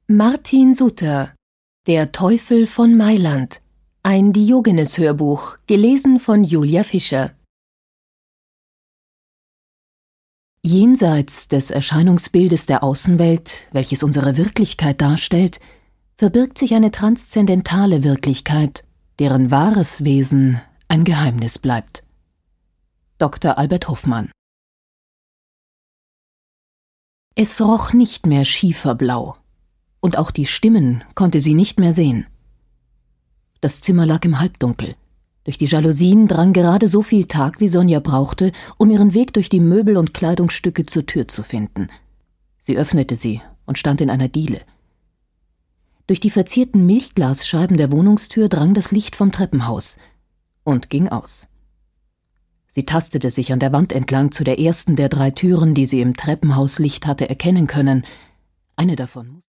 Martin Suter, Der Teufel von Mailand, ein Diogenes-Hörbuch, gelesen von Julia Fischer. Jenseits des Erscheinungsbildes der Außenwelt, welches unsere Wirklichkeit darstellt, verbirgt sich eine transzendentale Wirklichkeit, deren wahres Wesen ein Geheimnis bleibt. Dr. Albert Hofmann. Es roch nicht mehr schieferblau, und auch die Stimmen konnte sie nicht mehr sehen. Das Zimmer lag im Halbdunkel. Durch die Jalousien drang gerade so viel Tag, wie Sonja brauchte, um ihren Weg durch die Möbel und Kleidungsstücke zur Tür zu finden. Sie öffnete sie und stand in einer Diele. Durch die verzierten Milchglasscheiben der Wohnungstür drang das Licht vom Treppenhaus und ging aus. Sie tastete sich an der Wand entlang zu der ersten der 3 Türen, die sie im Treppenhauslicht hatte erkennen können. Eine davon